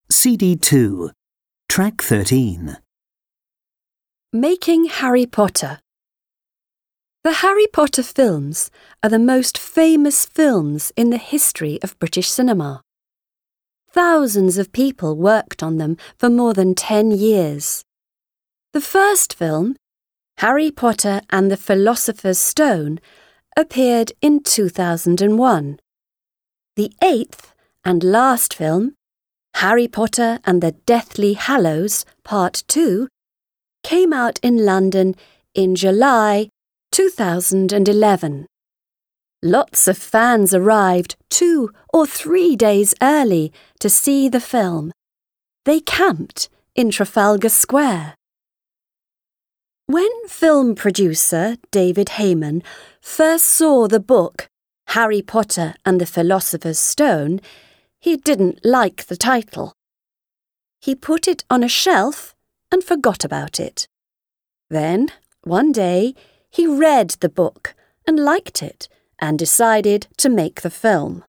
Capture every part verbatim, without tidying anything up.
C D two, Track thirteen. Making Harry Potter. The Harry Potter films are the most famous films in the history of British cinema. Thousands of people worked on them for more than ten years. The first film, Harry Potter and the Philosopher's Stone, appeared in two thousand one. The eighth and last film, Harry Potter and the Deathly Hallows Part two, came out in London in July two thousand eleven. Lots of fans arrived two or three days early to see the film. They camped in Trafalgar Square. When film producer David Heyman first saw the book Harry Potter and the Philosopher's Stone, he didn't like the title. He put it on a shelf and forgot about it. Then, one day, he read the book and liked it and decided to make the film.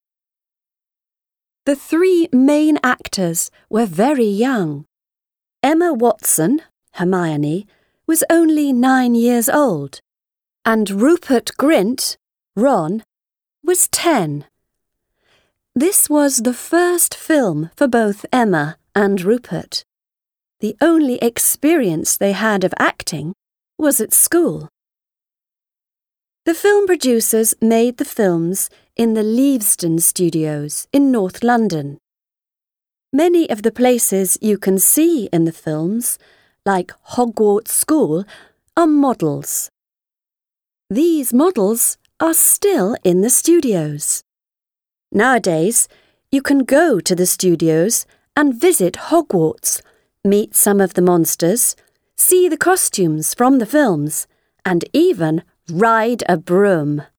The three main actors were very young. Emma Watson, Hermione, was only nine years old, and Rupert Grint, Ron, was ten. This was the first film for both Emma and Rupert. The only experience they had of acting was at school. The film producers made the films in the Leavesden Studios in North London. Many of the places you can see in the films, like Hogwarts School, are models. These models are still in the studios. Nowadays, you can go to the studios and visit Hogwarts, meet some of the monsters, see the costumes from the films, and even ride a broom.